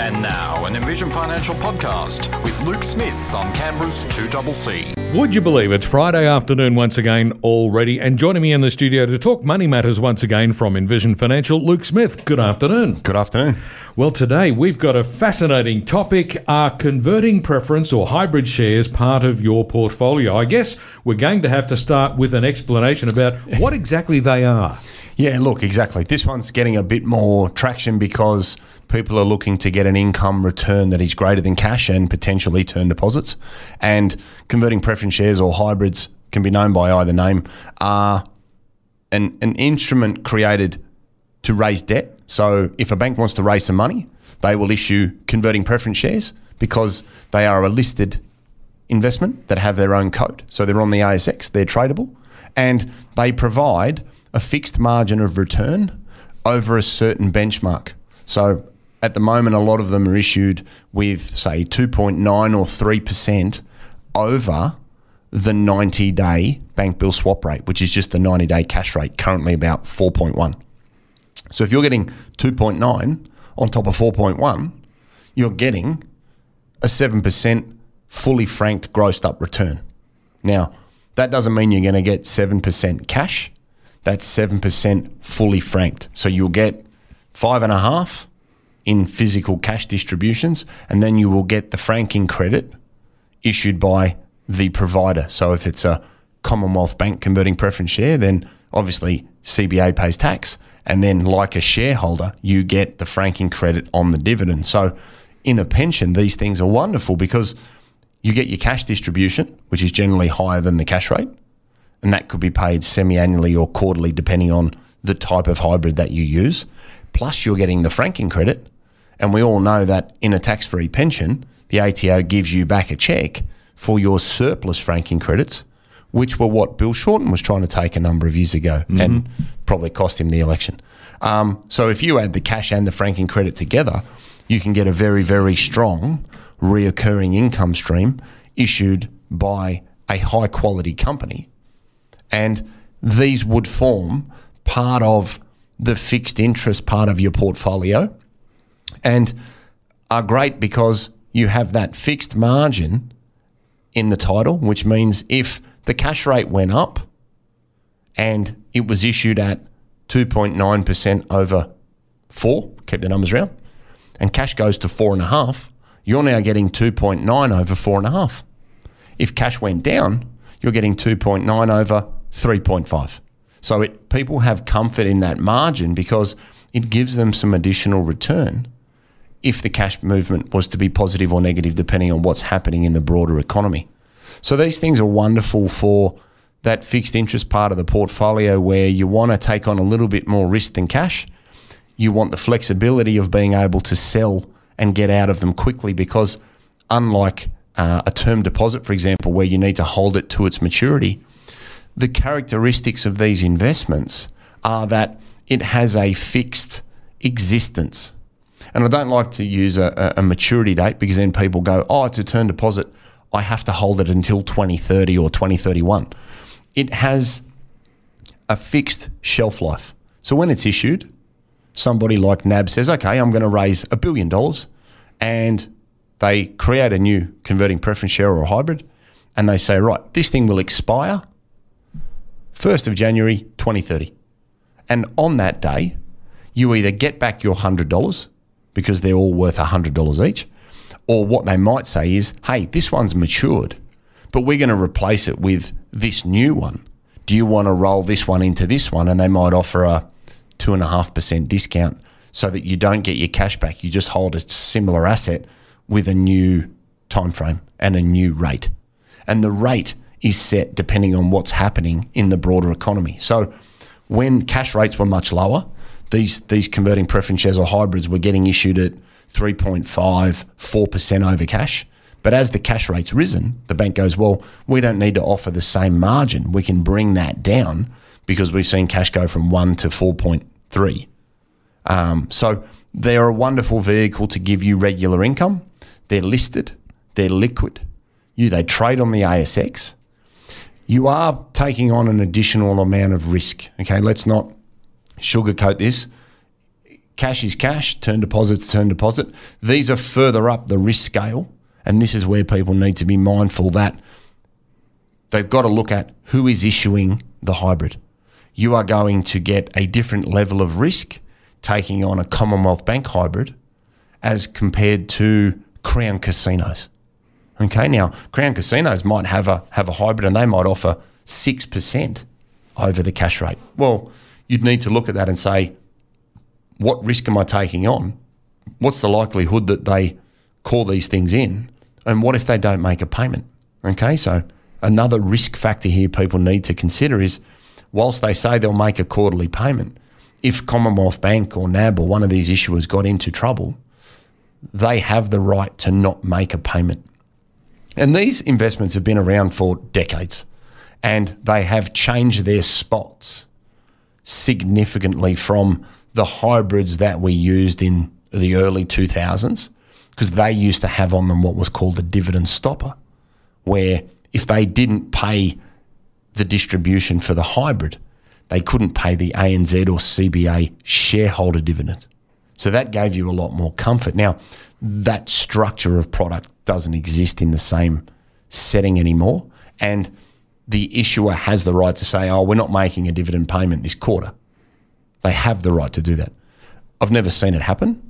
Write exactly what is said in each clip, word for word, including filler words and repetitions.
And now, an Envision Financial podcast with Luke Smith on Canberra's two C C. Would you believe it's Friday afternoon once again already? And joining me in the studio to talk money matters once again from Envision Financial, Luke Smith. Good afternoon. Good afternoon. Well, today we've got a fascinating topic. Are converting preference or hybrid shares part of your portfolio? I guess we're going to have to start with an explanation about what exactly they are. Yeah, look, exactly. This one's getting a bit more traction because people are looking to get an income return that is greater than cash and potentially term deposits. And converting preference shares or hybrids, can be known by either name, are an, an instrument created to raise debt. So if a bank wants to raise some money, they will issue converting preference shares because they are a listed investment that have their own code. So they're on the A S X, they're tradable, and they provide a fixed margin of return over a certain benchmark. So at the moment, a lot of them are issued with, say, two point nine or three percent over the ninety-day bank bill swap rate, which is just the ninety-day cash rate, currently about four point one. So if you're getting two point nine on top of four point one, you're getting a seven percent fully franked grossed up return. Now, that doesn't mean you're going to get seven percent cash. That's seven percent fully franked. So you'll get five and a half in physical cash distributions, and then you will get the franking credit issued by the provider. So if it's a Commonwealth Bank converting preference share, then obviously C B A pays tax, and then like a shareholder, you get the franking credit on the dividend. So in a pension, these things are wonderful because you get your cash distribution, which is generally higher than the cash rate, and that could be paid semi-annually or quarterly depending on the type of hybrid that you use. Plus you're getting the franking credit, and we all know that in a tax-free pension, the A T O gives you back a cheque for your surplus franking credits, which were what Bill Shorten was trying to take a number of years ago, mm-hmm. and probably cost him the election. Um, so if you add the cash and the franking credit together, you can get a very, very strong reoccurring income stream issued by a high-quality company. And these would form part of the fixed interest part of your portfolio and are great because you have that fixed margin in the title, which means if the cash rate went up and it was issued at two point nine percent over four, keep the numbers round, and cash goes to four and a half, you're now getting two point nine over four and a half. If cash went down, you're getting two point nine over three point five. So it, people have comfort in that margin because it gives them some additional return if the cash movement was to be positive or negative depending on what's happening in the broader economy. So these things are wonderful for that fixed interest part of the portfolio where you want to take on a little bit more risk than cash. You want the flexibility of being able to sell and get out of them quickly because unlike uh, a term deposit, for example, where you need to hold it to its maturity, the characteristics of these investments are that it has a fixed existence. And I don't like to use a, a maturity date because then people go, oh, it's a term deposit, I have to hold it until twenty thirty or twenty thirty-one. It has a fixed shelf life. So when it's issued, somebody like N A B says, okay, I'm going to raise a billion dollars, and they create a new converting preference share or a hybrid, and they say, right, this thing will expire first of January twenty thirty. And on that day, you either get back your one hundred dollars because they're all worth one hundred dollars each, or what they might say is, hey, this one's matured, but we're going to replace it with this new one. Do you want to roll this one into this one? And they might offer a two point five percent discount so that you don't get your cash back. You just hold a similar asset with a new time frame and a new rate. And the rate is set depending on what's happening in the broader economy. So when cash rates were much lower, these these converting preference shares or hybrids were getting issued at three point five, four percent over cash. But as the cash rate's risen, the bank goes, well, we don't need to offer the same margin. We can bring that down because we've seen cash go from one to four point three. Um, so they're a wonderful vehicle to give you regular income. They're listed. They're liquid. You They trade on the A S X. You are taking on an additional amount of risk. Okay, let's not sugarcoat this. cash is cash, term deposit's term deposit. These are further up the risk scale, and this is where people need to be mindful that they've got to look at who is issuing the hybrid. You are going to get a different level of risk taking on a Commonwealth Bank hybrid as compared to Crown Casinos. Okay, now Crown Casinos might have a have a hybrid and they might offer six percent over the cash rate. Well, you'd need to look at that and say, what risk am I taking on? What's the likelihood that they call these things in? And what if they don't make a payment? Okay, so another risk factor here people need to consider is, whilst they say they'll make a quarterly payment, if Commonwealth Bank or N A B or one of these issuers got into trouble, they have the right to not make a payment. And these investments have been around for decades, and they have changed their spots significantly from the hybrids that we used in the early two thousands, because they used to have on them what was called a dividend stopper, where if they didn't pay the distribution for the hybrid, they couldn't pay the A N Z or C B A shareholder dividend. So that gave you a lot more comfort. Now, that structure of product doesn't exist in the same setting anymore, and the issuer has the right to say, oh, we're not making a dividend payment this quarter. They have the right to do that. I've never seen it happen.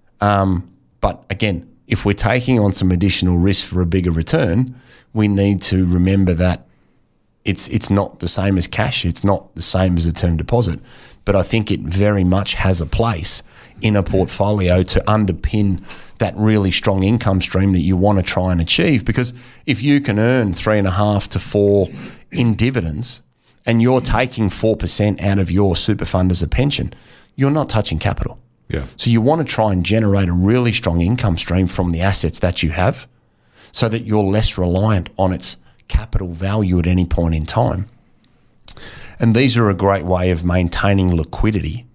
Um, but again, if we're taking on some additional risk for a bigger return, we need to remember that it's it's not the same as cash. It's not the same as a term deposit. But I think it very much has a place in a portfolio to underpin that really strong income stream that you want to try and achieve. Because if you can earn three and a half to four in dividends and you're taking four percent out of your super fund as a pension, you're not touching capital. Yeah. So you want to try and generate a really strong income stream from the assets that you have so that you're less reliant on its capital value at any point in time. And these are a great way of maintaining liquidity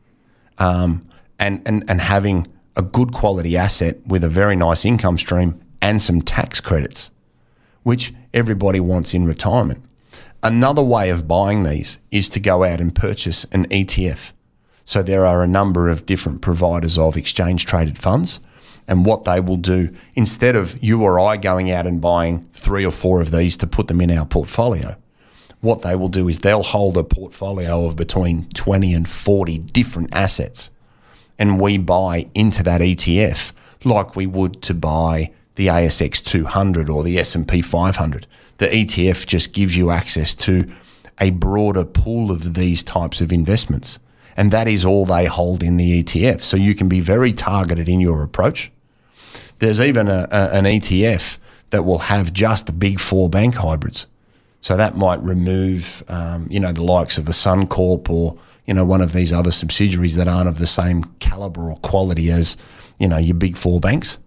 um, and, and, and having a good quality asset with a very nice income stream and some tax credits, which everybody wants in retirement. Another way of buying these is to go out and purchase an E T F. So there are a number of different providers of exchange-traded funds, and what they will do, instead of you or I going out and buying three or four of these to put them in our portfolio, what they will do is they'll hold a portfolio of between twenty and forty different assets, and we buy into that E T F like we would to buy the A S X two hundred or the S and P five hundred. The E T F just gives you access to a broader pool of these types of investments, and that is all they hold in the E T F. So you can be very targeted in your approach. There's even a, a, an E T F that will have just the big four bank hybrids. So that might remove, um, you know, the likes of a Suncorp or, you know, one of these other subsidiaries that aren't of the same caliber or quality as, you know, your big four banks.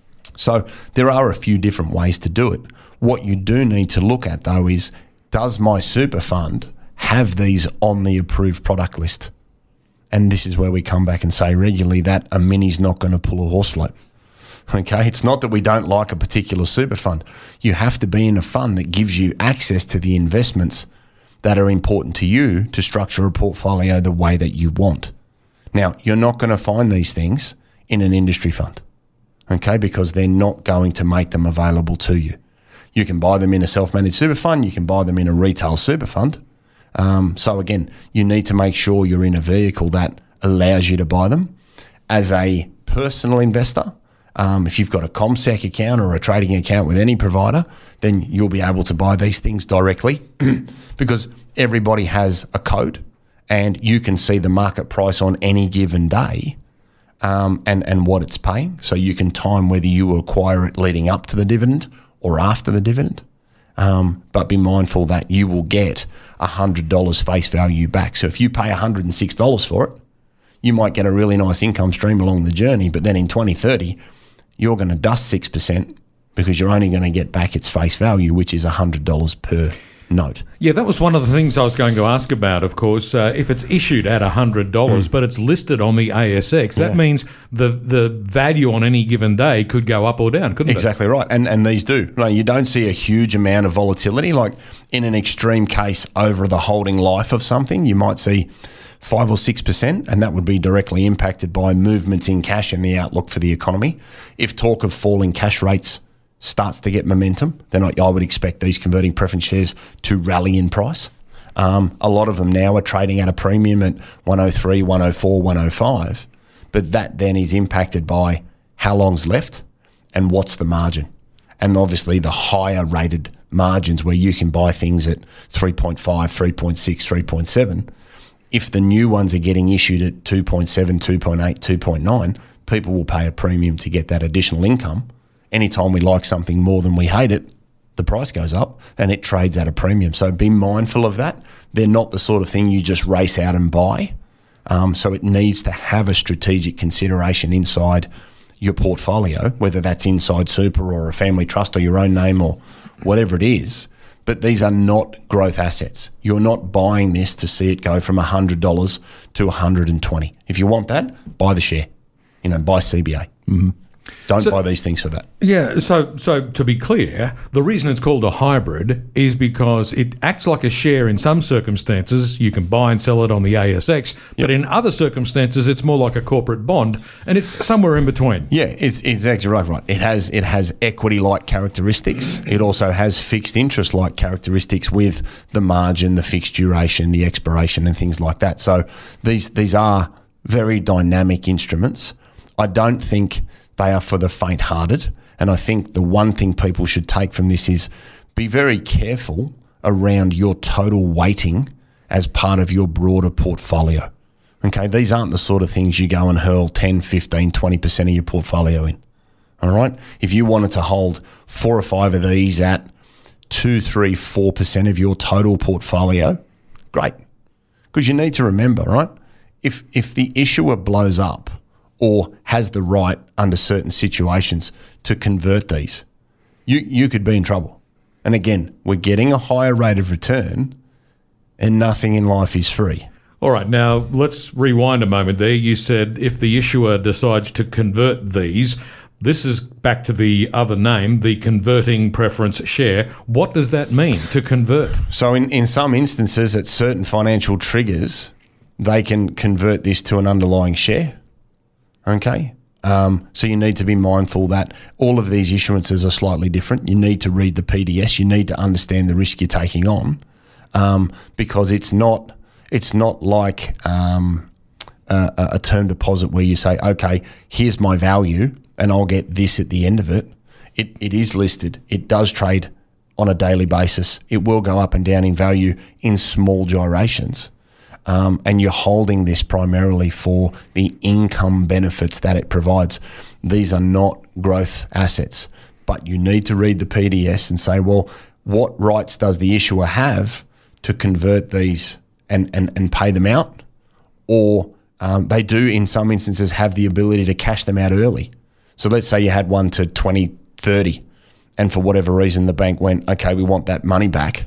So there are a few different ways to do it. What you do need to look at, though, is does my super fund have these on the approved product list? And this is where we come back and say regularly that a mini's not going to pull a horse float. Okay, it's not that we don't like a particular super fund. You have to be in a fund that gives you access to the investments that are important to you to structure a portfolio the way that you want. Now, you're not going to find these things in an industry fund, okay, because they're not going to make them available to you. You can buy them in a self-managed super fund. You can buy them in a retail super fund. Um, so again, you need to make sure you're in a vehicle that allows you to buy them. As a personal investor, Um, if you've got a CommSec account or a trading account with any provider, then you'll be able to buy these things directly because everybody has a code and you can see the market price on any given day um, and, and what it's paying. So you can time whether you acquire it leading up to the dividend or after the dividend. Um, but be mindful that you will get one hundred dollars face value back. So if you pay one hundred six dollars for it, you might get a really nice income stream along the journey, but then in twenty thirty, you're going to dust six percent because you're only going to get back its face value, which is one hundred dollars per note. Yeah, that was one of the things I was going to ask about, of course. Uh, if it's issued at one hundred dollars mm. but it's listed on the A S X, that yeah. means the the value on any given day could go up or down, couldn't exactly it? Exactly right. And and these do. No, you don't see a huge amount of volatility. Like in an extreme case over the holding life of something, you might see five or six percent, and that would be directly impacted by movements in cash and the outlook for the economy. If talk of falling cash rates starts to get momentum, then I, I would expect these converting preference shares to rally in price. Um, a lot of them now are trading at a premium at one oh three, one oh four, one oh five, but that then is impacted by how long's left and what's the margin. And obviously the higher rated margins where you can buy things at three point five, three point six, three point seven, if the new ones are getting issued at two point seven, two point eight, two point nine, people will pay a premium to get that additional income. Anytime we like something more than we hate it, the price goes up and it trades at a premium. So be mindful of that. They're not the sort of thing you just race out and buy. Um, so it needs to have a strategic consideration inside your portfolio, whether that's inside super or a family trust or your own name or whatever it is. But these are not growth assets. You're not buying this to see it go from one hundred dollars to one hundred twenty dollars. If you want that, buy the share. You know, buy C B A. Mm-hmm. Don't so, buy these things for that. Yeah, so so to be clear, the reason it's called a hybrid is because it acts like a share in some circumstances. You can buy and sell it on the A S X, yep. but in other circumstances, it's more like a corporate bond, and it's somewhere in between. Yeah, it's, it's exactly right, right. It has it has equity-like characteristics. It also has fixed interest-like characteristics with the margin, the fixed duration, the expiration, and things like that. So these these are very dynamic instruments. I don't think they are for the faint-hearted. And I think the one thing people should take from this is be very careful around your total weighting as part of your broader portfolio. Okay, these aren't the sort of things you go and hurl ten, fifteen, twenty percent of your portfolio in. All right? If you wanted to hold four or five of these at two, three, four percent of your total portfolio, great. Because you need to remember, right? If if the issuer blows up or has the right under certain situations to convert these, you you could be in trouble. And again, we're getting a higher rate of return and nothing in life is free. All right, now let's rewind a moment there. You said if the issuer decides to convert these, this is back to the other name, the converting preference share. What does that mean, to convert? So in, in some instances, at certain financial triggers, they can convert this to an underlying share. Okay, um, so you need to be mindful that all of these issuances are slightly different. You need to read the P D S. You need to understand the risk you're taking on, um, because it's not it's not like um, a, a term deposit where you say, okay, here's my value and I'll get this at the end of it. It it is listed. It does trade on a daily basis. It will go up and down in value in small gyrations. Um, and you're holding this primarily for the income benefits that it provides. These are not growth assets, but you need to read the P D S and say, well, what rights does the issuer have to convert these and, and, and pay them out? Or um, they do, in some instances, have the ability to cash them out early. So let's say you had one to twenty thirty, and for whatever reason the bank went, okay, we want that money back.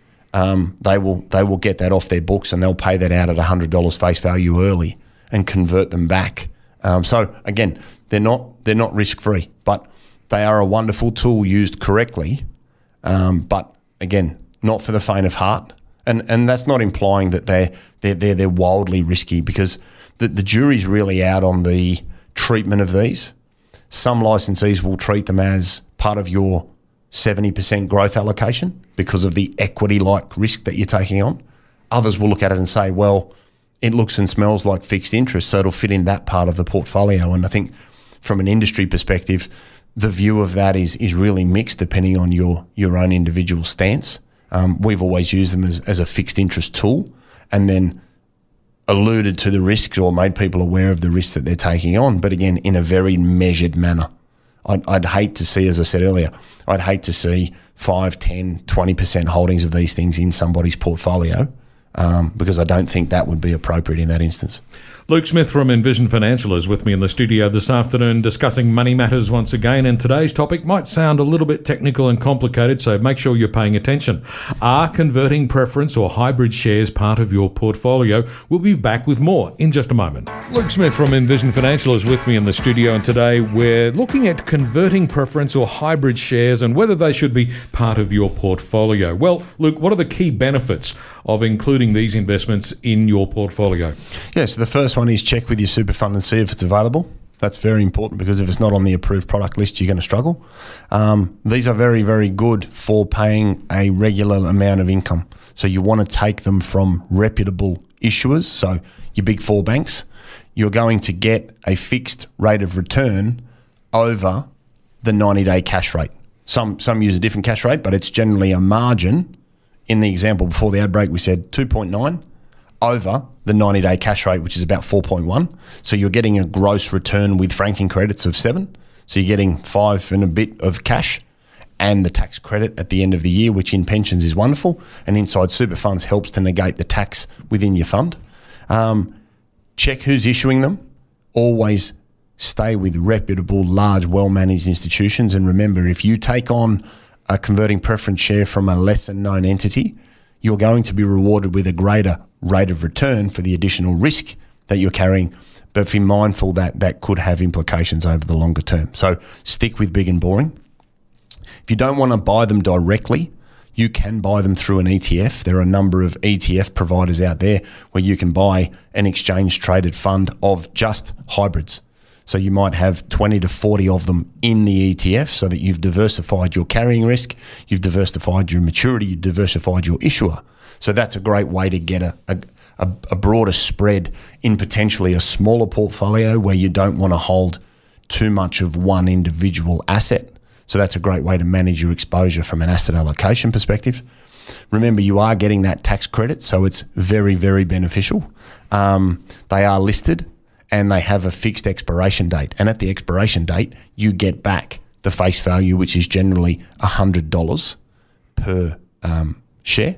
Um, they will they will get that off their books and they'll pay that out at one hundred dollars face value early and convert them back. Um, so again, they're not they're not risk free, but they are a wonderful tool used correctly. Um, but again, not for the faint of heart, and and that's not implying that they're they're they're, they're wildly risky, because the the jury's really out on the treatment of these. Some licensees will treat them as part of your seventy percent growth allocation because of the equity-like risk that you're taking on. Others will look at it and say, well, it looks and smells like fixed interest, so it'll fit in that part of the portfolio. And I think from an industry perspective, the view of that is is really mixed depending on your, your own individual stance. Um, we've always used them as, as a fixed interest tool, and then alluded to the risks or made people aware of the risks that they're taking on, but again, in a very measured manner. I'd, I'd hate to see, as I said earlier, I'd hate to see five, ten, twenty percent holdings of these things in somebody's portfolio, um, because I don't think that would be appropriate in that instance. Luke Smith from Envision Financial is with me in the studio this afternoon discussing money matters once again, and today's topic might sound a little bit technical and complicated, so make sure you're paying attention. Are converting preference or hybrid shares part of your portfolio? We'll be back with more in just a moment. Luke Smith from Envision Financial is with me in the studio, and today we're looking at converting preference or hybrid shares and whether they should be part of your portfolio. Well, Luke, what are the key benefits of including these investments in your portfolio? Yeah, so the first one is check with your super fund and see if it's available. That's very important, because if it's not on the approved product list, you're going to struggle. Um, these are very, very good for paying a regular amount of income. So you want to take them from reputable issuers, so your big four banks. You're going to get a fixed rate of return over the ninety-day cash rate. Some some use a different cash rate, but it's generally a margin. In the example before the ad break, we said two point nine over the ninety-day cash rate, which is about four point one. So you're getting a gross return with franking credits of seven. So you're getting five and a bit of cash and the tax credit at the end of the year, which in pensions is wonderful. And inside super funds helps to negate the tax within your fund. Um, check who's issuing them. Always stay with reputable, large, well-managed institutions. And remember, if you take on a converting preference share from a lesser known entity, you're going to be rewarded with a greater rate of return for the additional risk that you're carrying. But be mindful that that could have implications over the longer term. So stick with big and boring. If you don't want to buy them directly, you can buy them through an E T F. There are a number of E T F providers out there where you can buy an exchange traded fund of just hybrids. So you might have twenty to forty of them in the E T F, so that you've diversified your carrying risk, you've diversified your maturity, you've diversified your issuer. So that's a great way to get a, a, a broader spread in potentially a smaller portfolio where you don't want to hold too much of one individual asset. So that's a great way to manage your exposure from an asset allocation perspective. Remember, you are getting that tax credit, so it's very, very beneficial. Um, they are listed, and they have a fixed expiration date. And at the expiration date, you get back the face value, which is generally one hundred dollars per um, share.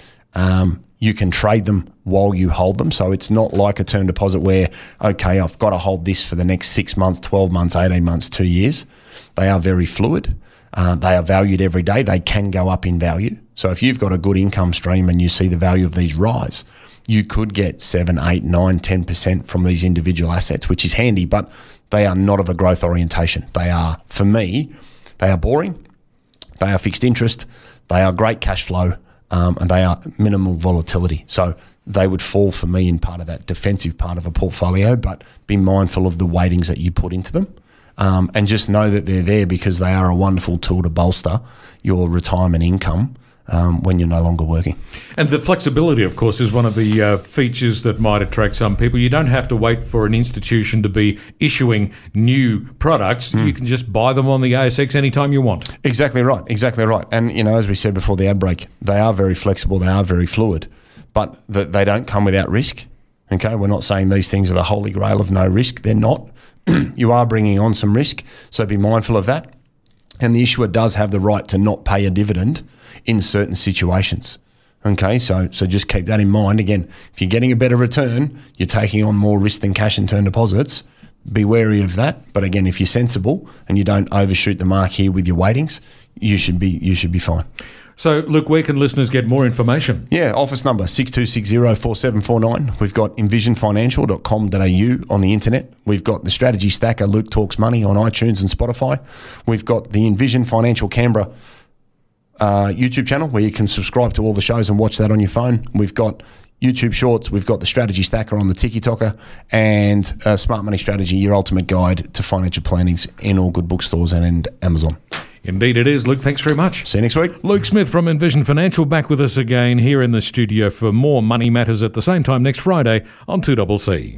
Um, you can trade them while you hold them. So it's not like a term deposit where, okay, I've got to hold this for the next six months, twelve months, eighteen months, two years. They are very fluid. Uh, they are valued every day. They can go up in value. So if you've got a good income stream and you see the value of these rise, you could get seven, eight, nine, ten percent from these individual assets, which is handy, but they are not of a growth orientation. They are, for me, they are boring, they are fixed interest, they are great cash flow, um, and they are minimal volatility. So they would fall for me in part of that defensive part of a portfolio, but be mindful of the weightings that you put into them. Um, and just know that they're there because they are a wonderful tool to bolster your retirement income Um, when you're no longer working. And the flexibility, of course, is one of the uh, features that might attract some people. You don't have to wait for an institution to be issuing new products. Mm. You can just buy them on the A S X anytime you want. Exactly right, exactly right. And, you know, as we said before the ad break, they are very flexible, they are very fluid, but the, they don't come without risk. Okay, we're not saying these things are the holy grail of no risk. They're not. You are bringing on some risk, so be mindful of that. And the issuer does have the right to not pay a dividend in certain situations. Okay, so so just keep that in mind. Again, if you're getting a better return, you're taking on more risk than cash and term deposits. Be wary of that. But again, if you're sensible and you don't overshoot the mark here with your weightings, you should be you should be fine. So, Luke, where can listeners get more information? Yeah, office number six two six zero, four seven four nine. We've got envision financial dot com dot a u on the internet. We've got the Strategy Stacker, Luke Talks Money on iTunes and Spotify. We've got the Envision Financial Canberra uh, YouTube channel where you can subscribe to all the shows and watch that on your phone. We've got YouTube Shorts. We've got the Strategy Stacker on the Tiki Talker, and uh, Smart Money Strategy, your ultimate guide to financial plannings in all good bookstores and in Amazon. Indeed it is. Luke, thanks very much. See you next week. Luke Smith from Envision Financial back with us again here in the studio for more Money Matters at the same time next Friday on two C C.